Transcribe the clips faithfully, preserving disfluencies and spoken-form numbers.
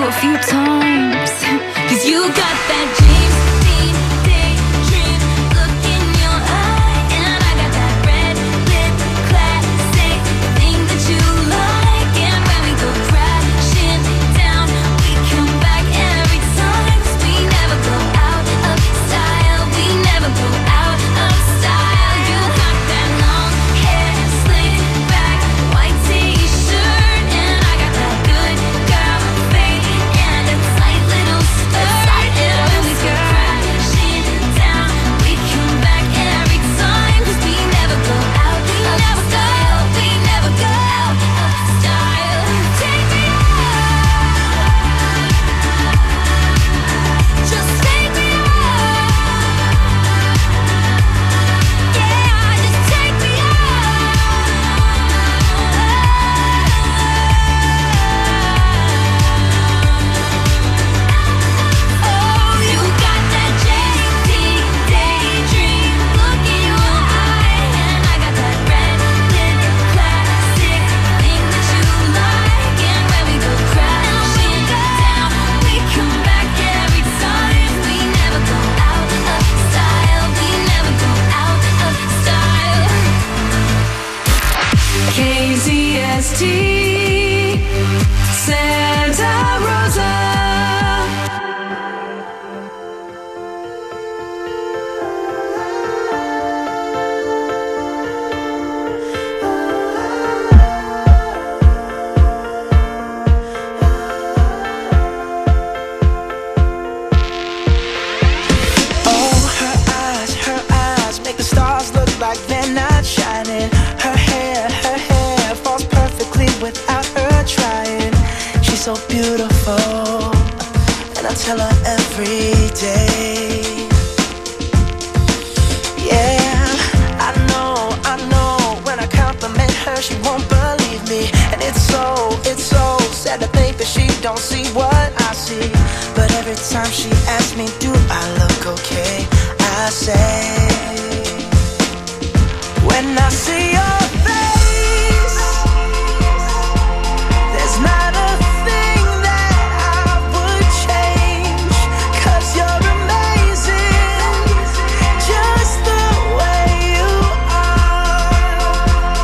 you a few times. Cause you got that James Dean daydream look in your eye, and I got that red lip classic thing that you like. And when we go crashing down, we come back every time. Cause we never go out of style, we never go out of style. You got that long hair slicked back, white t-shirt, and I got that good girl fade and a tight little skirt. And when we go crashing down, we come back every time. Cause we never go out of style, we never go out of style. Take me out, just take me out. Yeah, just take me out. Oh, you got that J T daydream look in your eye, and I got that red lip classic thing that you like. And when we go crashing down, we come back every time. We never go out of style, we never go out of style. K Z S T Santa Rosa. Oh, her eyes, her eyes make the stars look like they're not shining. Her hair, her hair falls perfectly without her trying. She's so beautiful, and I tell her every day. Yeah, I know, I know, when I compliment her, she won't believe me. And it's so, it's so sad to think that she don't see what I see. But every time she asks me, do I look okay, I say, when I see your face, there's not a thing that I would change. Cause you're amazing, just the way you are.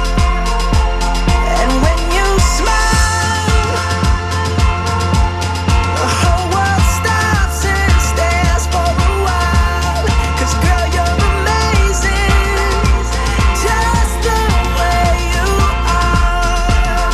And when you smile, the whole world stops and stares for a while. Cause girl, you're amazing, just the way you are.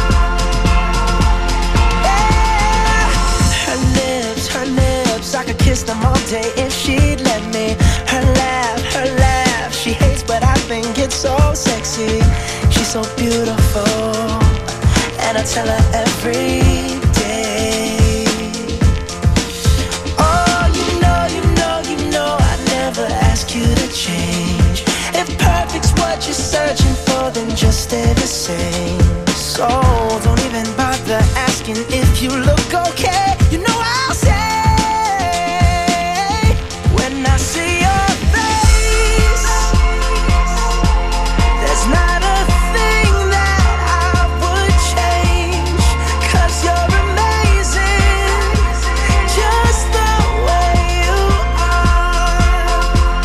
Yeah. Her lips, her lips, I could kiss them all day if she'd let me. Her laugh, her laugh, she hates but I think it's so sexy. She's so beautiful, and I tell her every day. Oh, you know, you know, you know I'd never ask you to change. If perfect's what you're searching for, then just stay the same. So don't even bother asking if you look okay. You know I'll say, when I see your face, there's not a thing that I would change. Cause you're amazing, just the way you are.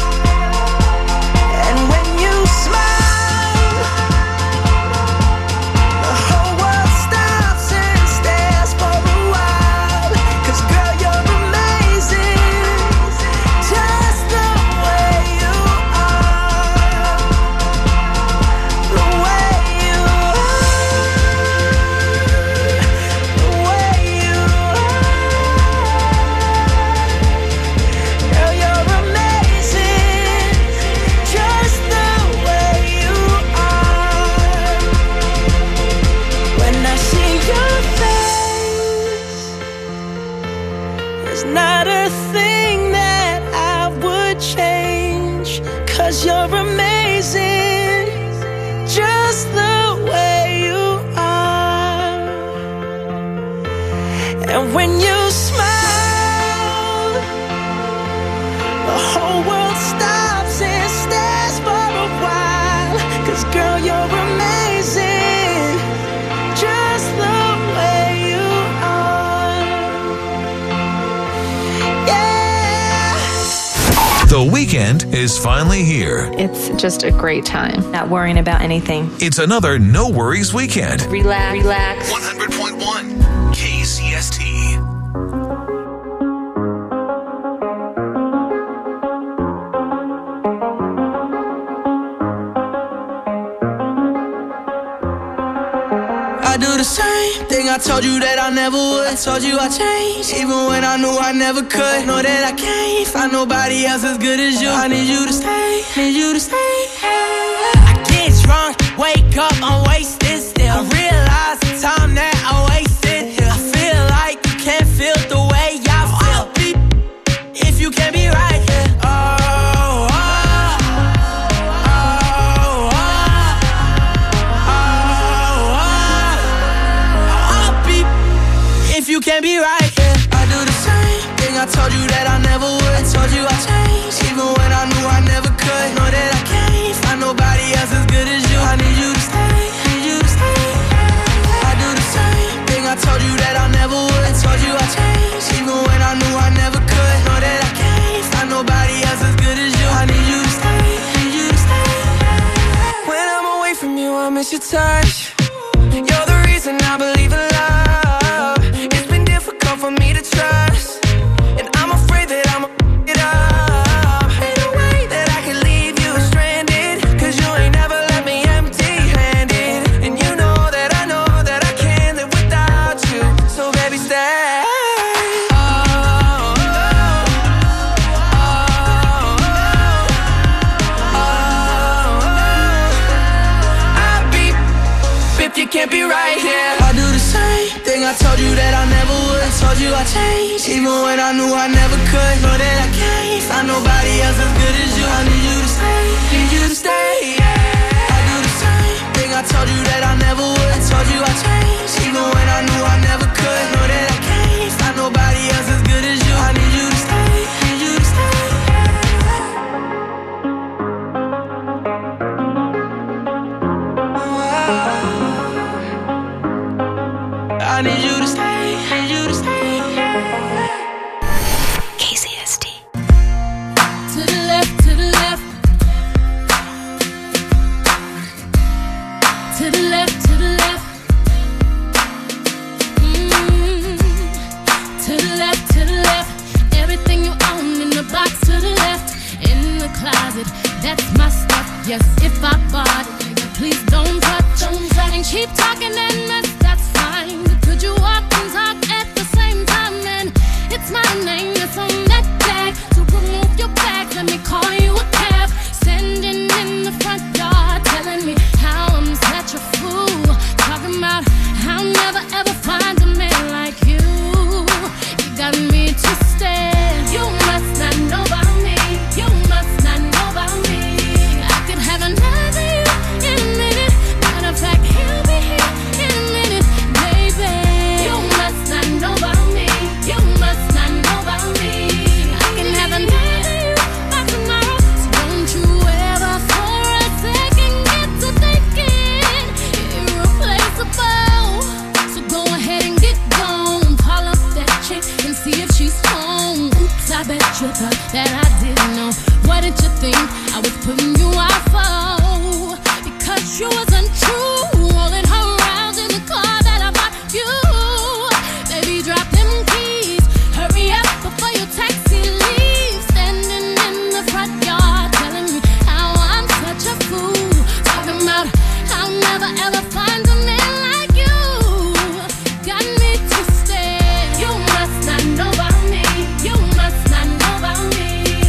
And when you smile, the whole world stops and stares for a while. Cause girl, you're amazing, just the way you are. The way you are, the way you are. Girl, you're amazing, just the way you are. When I see your face, there's not a thing that I would change. Cause you're amazing, just the way you are. And when you smile, the whole world stops and stares for a while. Cause girl, you're amazing, just the way you are. The weekend is finally here. It's just a great time. Not worrying about anything. It's another No Worries weekend. Relax, relax. one hundred point one K C S T. I do the same thing I told you that I never would. I told you I changed, even when I knew I never could. Know that I can't find nobody else as good as you. I need you to stay, need you to stay. I get drunk, wake up, I'm wasted still. I realize the time that I wasted here. I feel like you can't feel the way I feel. I'll be if you can't be right here. Oh. You can't be right, yeah. I do the same thing I told you that I never would. I told you I changed, even when I knew I never could. Know that I can't find nobody else as good as you. I need you to stay, need you to stay. I do the same thing I told you that I never would. I told you I changed, even when I knew I never could. Know that I can't find nobody else as good as you. I need you to stay, need you to stay. When I'm away from you, I miss your touch. You're the reason I believe in love. For me to trust, and I'm afraid that I'm gonna get up. Ain't no way that I can leave you stranded, cause you ain't never left me empty-handed. And you know that I know that I can't live without you. So baby, stay. Oh, oh, oh, oh, oh. I'll be if you can't be right here. I do the same thing I told you that I never would. I told you I changed, even when I knew I never could. Know that I can't find nobody else as good as you. I need you to stay, need you to stay, yeah. I do the same thing I told you that I never would. I told you I changed, even when I knew I never could. Know that I can't find nobody else as good as you. I need you to stay, need you to stay. I need you to stay, need you to stay. K C S T. To the left, to the left. To the left, to the left. Mm-hmm. To the left, to the left. Everything you own in the box to the left. In the closet, that's my stuff. Yes, if I bought it, please don't touch. Don't touch. And keep talking and mess, that's fine. Could you walk and talk at the same time? And it's my name that's on that tag. So remove your bag, let me call you a cab. Standing in the front yard, telling me how I'm such a fool. Talking about I'll never ever find a man like you. You got me twisted. You must not know about me. You must not know about me. I could have another you in a minute. Matter of fact, he'll be here in a minute, baby. You must not know about me. You must not know about me. I can have another you by tomorrow. So don't you ever for a second get to thinking irreplaceable. So go ahead and get gone. Call up that chick and see if she's home. Oops, I bet you thought that I didn't know. What did you think I was putting you out for? Because you was untrue. Rolling her around in the car that I bought you. Baby, drop them keys. Hurry up before your taxi leaves. Standing in the front yard, telling me how I'm such a fool. Talking about I'll never ever find a man like you. Got me twisted. You must not know about me. You must not know about me.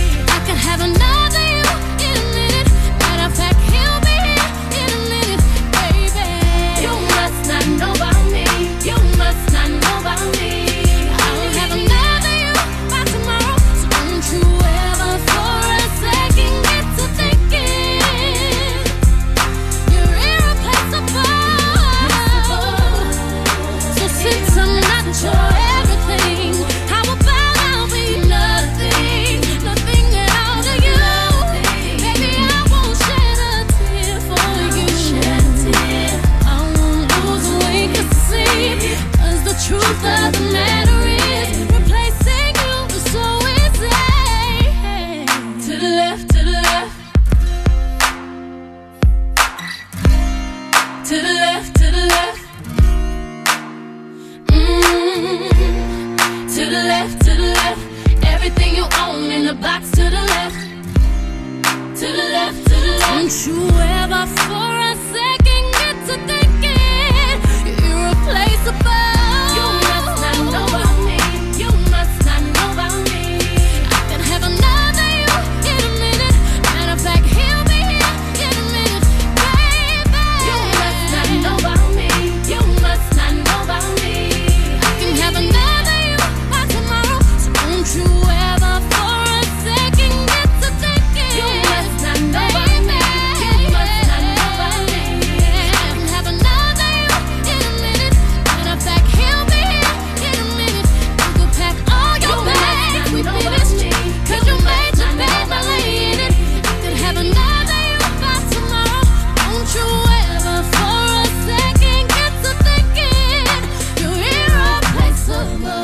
to the left, to the left. Everything you own in the box to the left, to the left, to the left. Don't you ever for a second get to thinking you're irreplaceable. You must not know about me. You must not know about me. I can have another you in a minute. Matter of fact, he'll be here in a minute, baby. You must not know about me. You must not know about me. I can have another you by tomorrow. So don't you ever for a second get to thinking you must not know about me. You must not know about me. I can have another you in a minute. Matter of fact, he'll be here in a minute. You can pack all your bags, we finished. Cause you made your bed by laying in it. I could have another you by tomorrow. Don't you ever for a second get to thinking you're irreplaceable.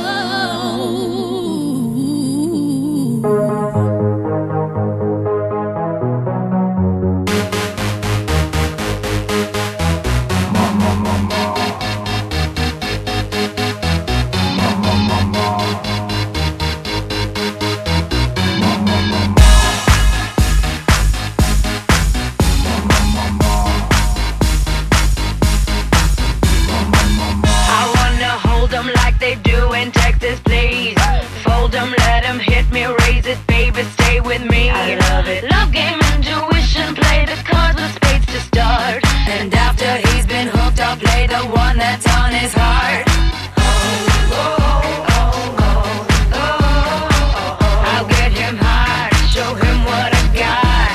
I wanna hold 'em like they do in Texas, please. Fold 'em, let 'em hit me, raise it, baby, stay with me. I love it. Love game, intuition, play the cards with spades to start. And after he's been hooked, I'll play the one that's on his heart. I'll get him hard, show him what I got.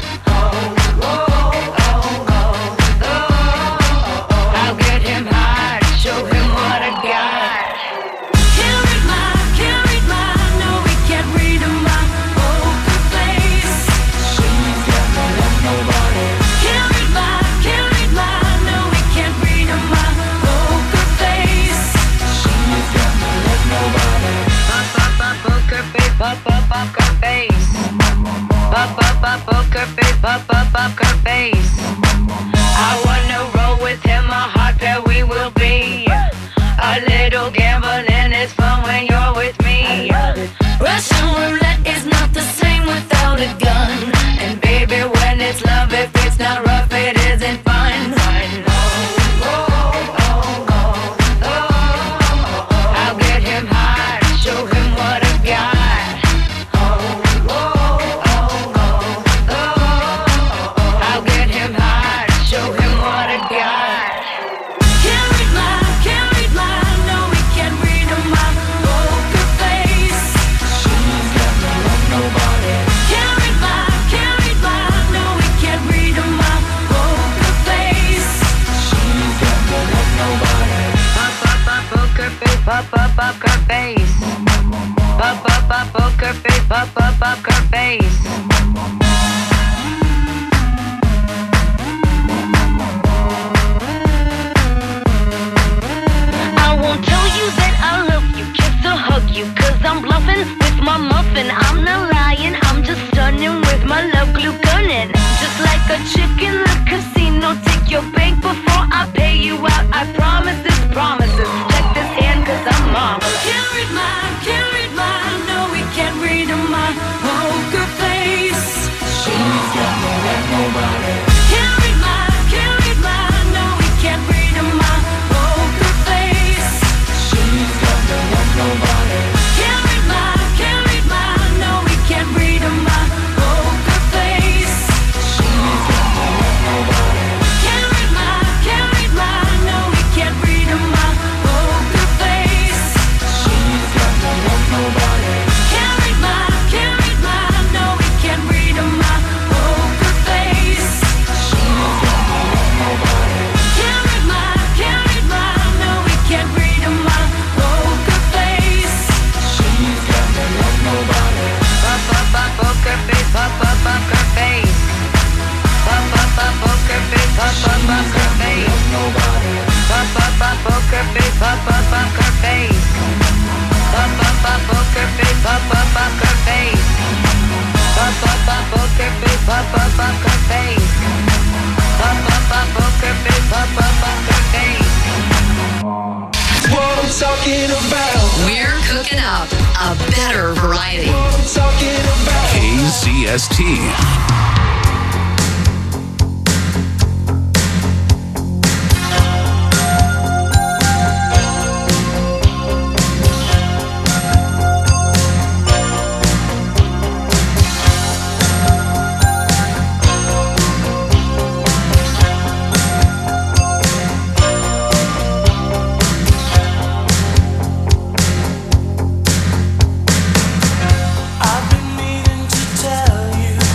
I'll get him hard, show him what I got. Can't read my, can't read my, no, we can't read my poker face. She's got no love, nobody. Can't read my, can't read my, no, we can't read my poker face. She's got no love, nobody. Pop, pop, pop, poker face, pop, pop, poker face. Pop, pop, pop, poker face, pop, pop, poker face. I wanna roll with him, a hot pair we will be. A little gambling is fun when you're with me. Russian roulette is not the same without a gun. And baby, when it's love, if it's not rough, it isn't fun. I'll get him hard, show him what I got. I'll get him hard, show him what I got. Can't read my, can't read my, no, we can't read my poker face. She's got no love, nobody. Can't read my, can't read my, no, we can't read my poker face. She's got no love, nobody. Pop, pop, pop, poker face, pop, pop, poker face. Pop, pop, pop, poker face, pop, pop, poker face. I won't tell you that I love you, kiss or hug you, cause I'm bluffing with my muffin. I'm not lying, I'm just stunning with my love glue gunning. Just like a chick in the casino, take your bank before I pay you out. I promise this promises. Check this hand cause I'm marvelous. Can't read my, can't read my, no, we can't read my poker face. She's got no love, nobody. Can't read my, can't read my, no, we can't read my poker face. She's got no love, nobody. Can't read my, can't read my, no, we can't read my poker face. She's got no love, nobody. Can't read my, can't read my, no, we can't read my poker face. She's got no love, nobody. Can't read my, can't read my, no, we can't read my poker face. She's got no love, nobody. Can't read my, can't read my, no, we can't read my poker face. She's got no love, nobody. Pop, pop, pop, poker face, pop, pop, poker face. Pop, pop, pop, poker face, pop, pop, poker face. Pop, pop, pop, poker face, pop, pop, poker face. Pop, pop, pop, poker face, pop, pop, poker face. Pop, pop, pop, poker face, pop, pop, poker face. Pop, pop, pop, poker face, pop, pop, poker face. What I'm talking about. We're cooking up a better variety. K Z S T. I've been meaning to tell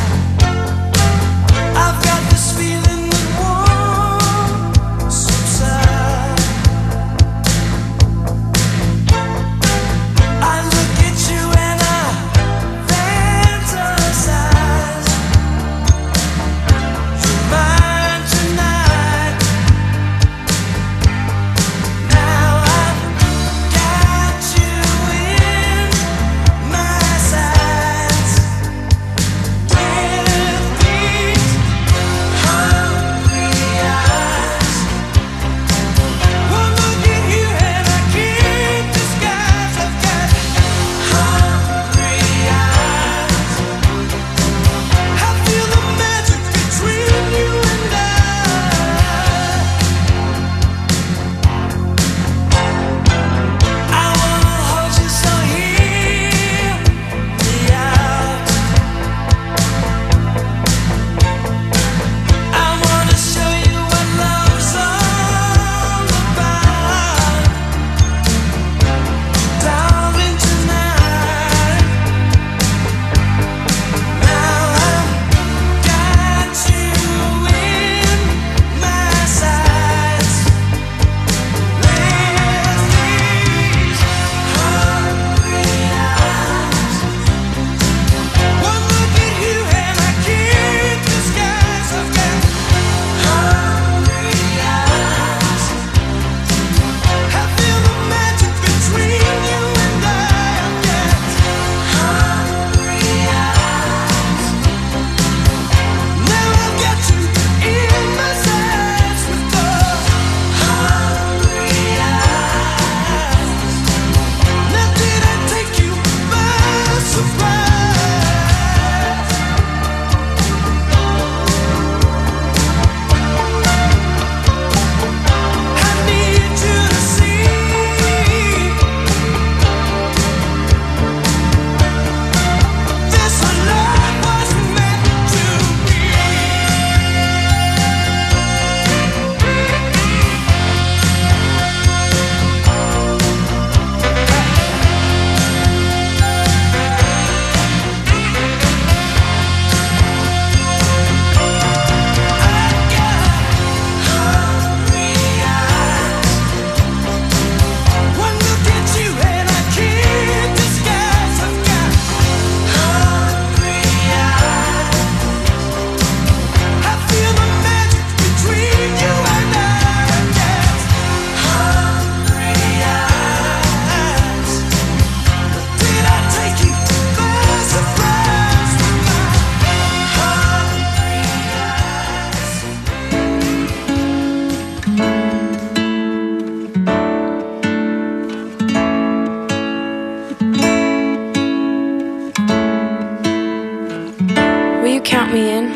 count me in.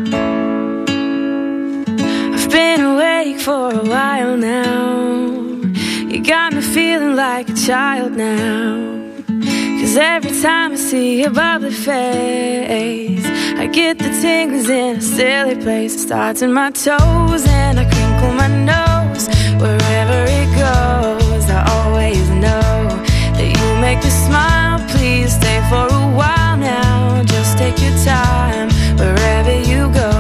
I've been awake for a while now. You got me feeling like a child now. 'Cause every time I see your bubbly face, I get the tingles in a silly place. It starts in my toes and I crinkle my nose. Wherever it goes, I always know that you make me smile. Please stay for a while now. Just take your time wherever you go.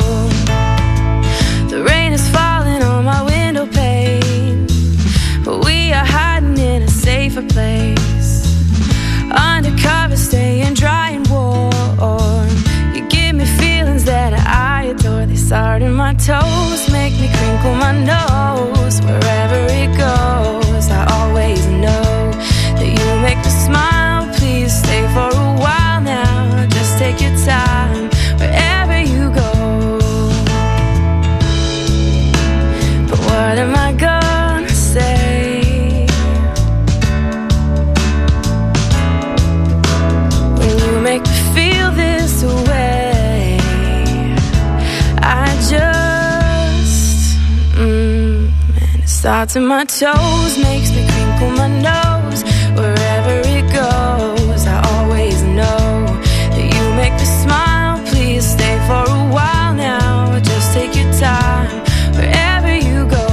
The rain is falling on my window pane, but we are hiding in a safer place. Undercover, staying dry and warm. You give me feelings that I adore. They start in my toes, make me crinkle my nose. Wherever it goes, I always know that you make me smile. Please stay for a while now. Just take your time wherever you go. But what am I gonna say? starts in my toes, makes me crinkle my nose. Wherever it goes, I always know that you make me smile. Please stay for a while now. Just take your time wherever you go.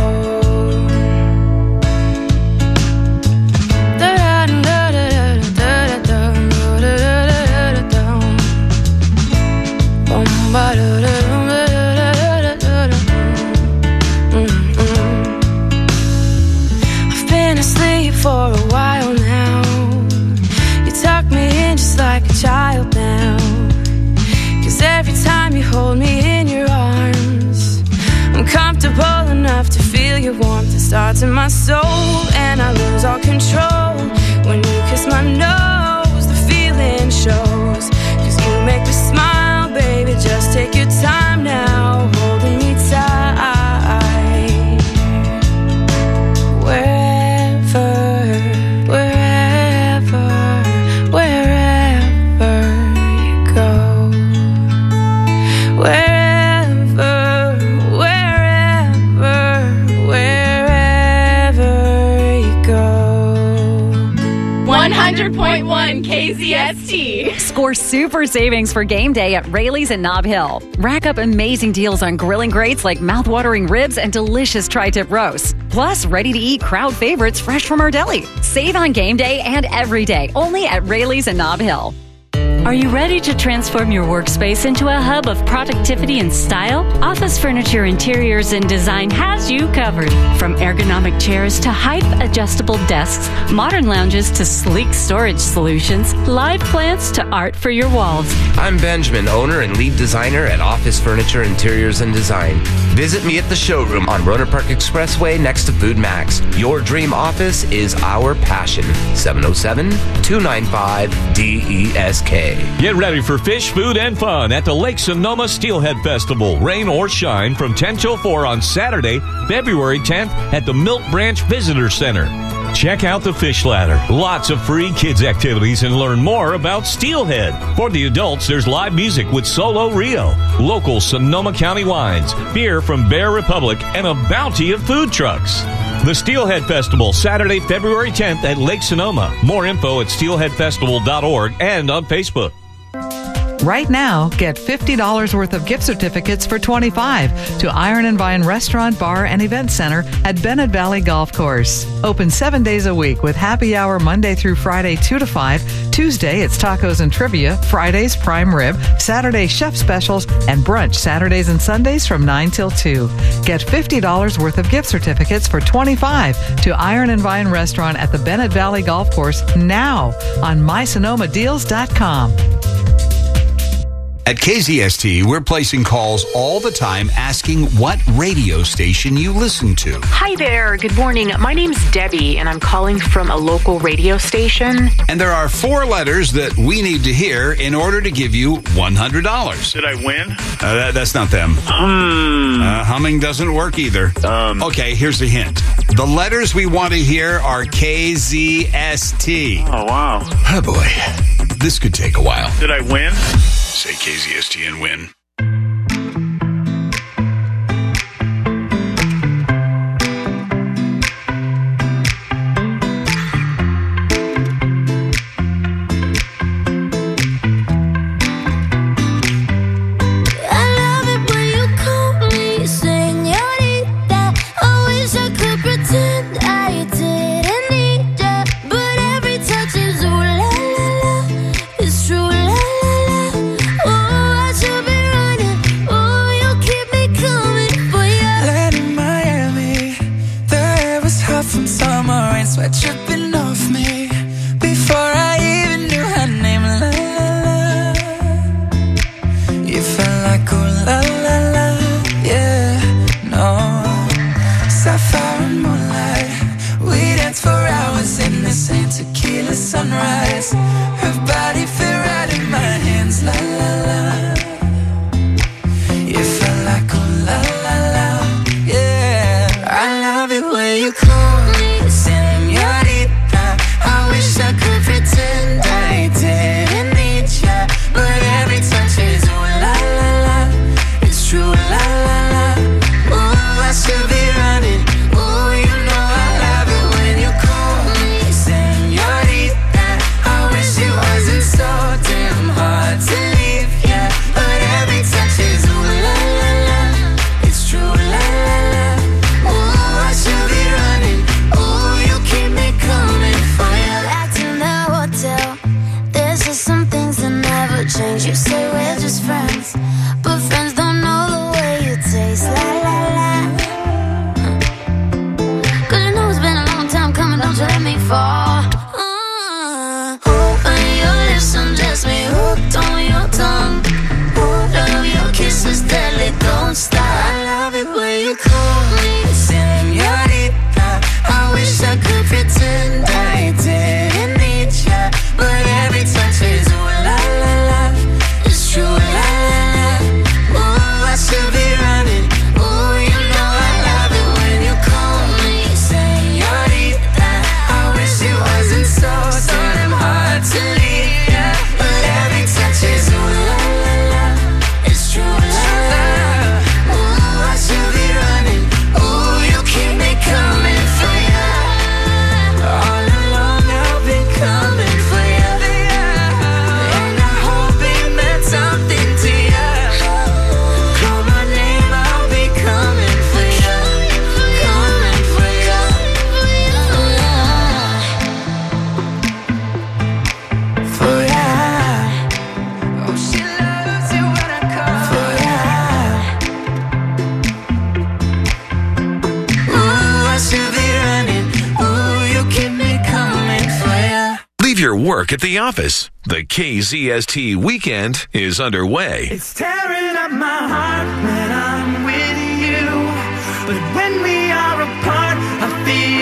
I've been asleep for a while now. You tuck me in just like a child now. 'Cause every time you hold me in your arms, I'm comfortable enough to feel your warmth. It starts in my soul and I lose all control. When you kiss my nose, the feeling shows. 'Cause you make me smile, baby, just take your time now, holding me tight. Wherever, wherever, wherever you go. Wherever, wherever, wherever you go. one hundred point one K Z S T. Score super savings for game day at Rayleigh's in Nob Hill. Rack up amazing deals on grilling greats like mouth-watering ribs and delicious tri-tip roasts. Plus, ready-to-eat crowd favorites fresh from our deli. Save on game day and every day, only at Rayleigh's in Nob Hill. Are you ready to transform your workspace into a hub of productivity and style? Office Furniture Interiors and Design has you covered. From ergonomic chairs to height-adjustable desks, modern lounges to sleek storage solutions, live plants to art for your walls. I'm Benjamin, owner and lead designer at Office Furniture Interiors and Design. Visit me at the showroom on Rohnert Park Expressway next to Food Max. Your dream office is our passion. seven oh seven, two nine five, D E S K. Get ready for fish, food, and fun at the Lake Sonoma Steelhead Festival. Rain or shine from ten till four on Saturday, February tenth at the Milk Branch Visitor Center. Check out the fish ladder. Lots of free kids activities and learn more about steelhead. For the adults, there's live music with Solo Rio, local Sonoma County wines, beer from Bear Republic, and a bounty of food trucks. The Steelhead Festival, Saturday, February tenth at Lake Sonoma. More info at steelhead festival dot org and on Facebook. Right now, get fifty dollars worth of gift certificates for twenty-five dollars to Iron and Vine Restaurant, Bar, and Event Center at Bennett Valley Golf Course. Open seven days a week with happy hour Monday through Friday, two to five. Tuesday, it's tacos and trivia. Fridays, prime rib. Saturday, chef specials. And brunch Saturdays and Sundays from nine till two. Get fifty dollars worth of gift certificates for twenty-five dollars to Iron and Vine Restaurant at the Bennett Valley Golf Course now on my sonoma deals dot com. At K Z S T, we're placing calls all the time asking what radio station you listen to. Hi there. Good morning. My name's Debbie, and I'm calling from a local radio station. And there are four letters that we need to hear in order to give you one hundred dollars. Did I win? Uh, that, that's not them. Hmm. Uh, humming doesn't work either. Um. Okay, here's the hint. The letters we want to hear are K Z S T. Oh, wow. Oh, boy. This could take a while. Did I win? Say K Z S T and win. Sweat dripping off me before I even knew her name. La la la. You felt like oh la la la. Yeah, no. Sapphire and moonlight, we danced for hours in the same tequila sunrise. Her body fit right in my hands. La la la. You felt like oh la la la. Yeah, I love it when you call me. I wish I could pretend I didn't need ya, but every touch is ooh la la la. It's true la la la. Ooh, I should be running. Ooh, you know Cause you say we're just friends, but friends don't know the way you taste. La la la. Cause you know it's been a long time coming, don't you let me fall. uh, Open your lips and just me hooked on your tongue. Love your kisses deadly, don't stop. I love it when you call me señorita. I wish I could pretend I didn't need ya, but every touch is ooh la la la. It's true, la la la. Ooh, I should be running. Ooh, you know I love it when you call me señorita. I wish it wasn't so, so damn hard to leave ya, but every touch is ooh la la la. It's true, la la la. Ooh, I should be running. Ooh, you keep me coming for ya. All along I've been coming for ya, and I hope it meant something to ya. Call my name, I'll be coming for ya, coming for ya, for ya. Oh, she loves it when I call for ya. Ooh, I should be running. Ooh, you keep me coming for ya. Leave your work at the office. The K Z S T weekend is underway. It's tearing up my heart when I'm with you, but when we are apart, I feel